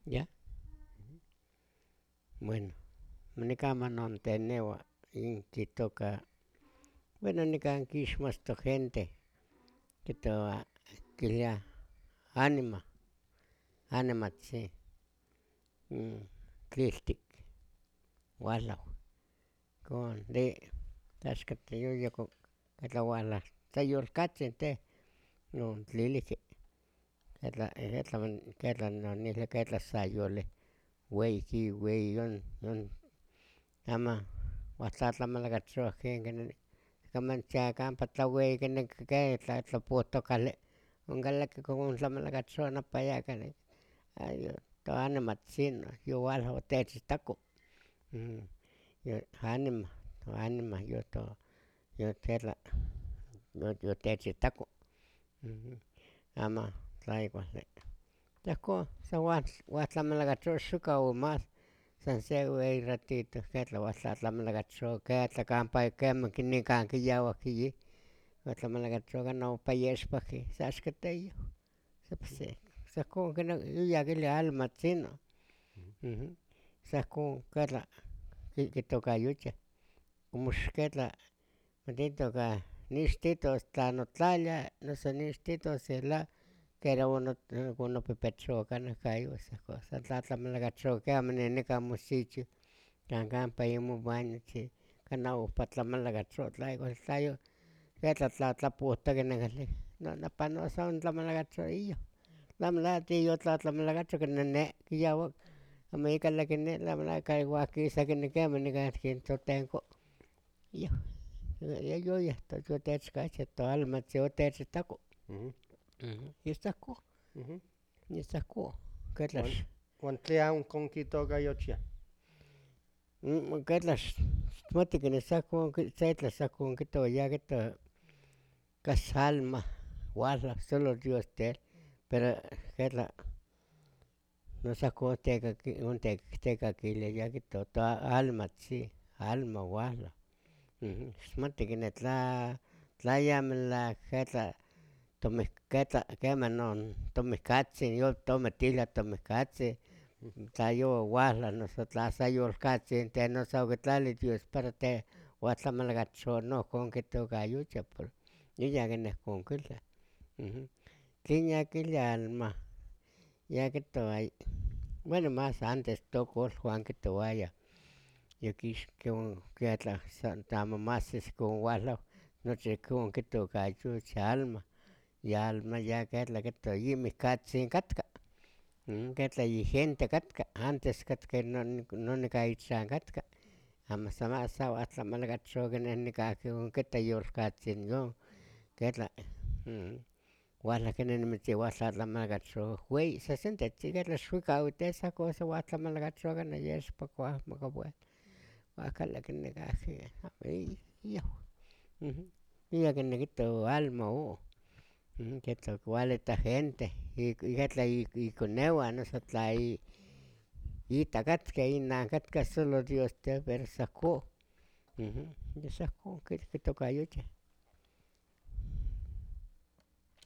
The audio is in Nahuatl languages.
¿Ya? Bueno, nican non tenewa in kitoka, bueno, nican kixmasto gente kitoa kilia animatzin tliltik ualau con de tlaxkatiyuyako katlaualas tlayolkatzin teh non tliliki ketla nonihli ketla sayoli weyi yon ama uahtlatlamalakatzowa camantzia campa tlaueyi ke tlapohtokali onkalaki ontlamalakatzowa napayaka toanimatzin youalau otechitako anima yotla yotechitako ama tla igual yehua san uahtlamalakatzowa xuka o mas san se weyi ratito ketla uahtlatlamalakatzowa ketla campa nican kiyauak uahtlamalakatzowa kanah ompa yexpahki saxkateyoh san ihcon yuyah kilia almatzin san ihcon ketla kitokayucheh como xquetla matitoka nixtitos tla notlalia noso nixtitos kera onopepetzowa kanah kayus san tlatlamalakatzowa kiama nikan mosichih can campa imobañotzin kanah ompa tlamalakatzowa ketla tlapohtoki napanoa san ontlamalakatzowa iyoh tlamo la tiyotlatlamalakatzoh ne kiyauak amo ikalaki ne tlamo la wahkisa quema nican totenko iyoh yoyah yotechkachih toalmatzin otechitako yeh san ihcon ketla ¿Uan tlen oncon kitokayotiah? Ketla xmati keni san ihcon se tla san ihcon kihtowa ya kihtowa cas alma ualau solo dios tel pero ketla no san ihcon ontekakilia ya kihtowa toalmatzin alma ualau xmati keni tla ya melahak ketla quema non tomihcatzin tometilia tomihcatzin tla youalau noso tla san yolkatzin noso oquitlali dios para teh uahtlamalakatzowa nohcon kitokayucheh yuyah kini ihcon kilia tlin ya kilia alma ya kihtowa bueno mas antes tokoluan kitowayah ketla amo mas ihcon ualau nochi ihcon kitokayucheh alma ya ketla kihtowa yimihcatzin katka ketla yigente katka antes katka non nican ichan katka amo san uahtlamalakatzowa nikahki onkita yolkatzin yon ketla ualah keni nimitzi uahtlatlamalakatzowa weyi sesentetzin ketla xuikawitih san ihcon uahtlamalakatzowa kanah yexpa kuahmaka uahkalaki nikahki iyoh yuyah kini kihtowa alma ketla kiualitah gente ketla ikoneua noso tla itah katka inan katka solo dios tel pero san ihcon yeh san ihcon kitokayucheh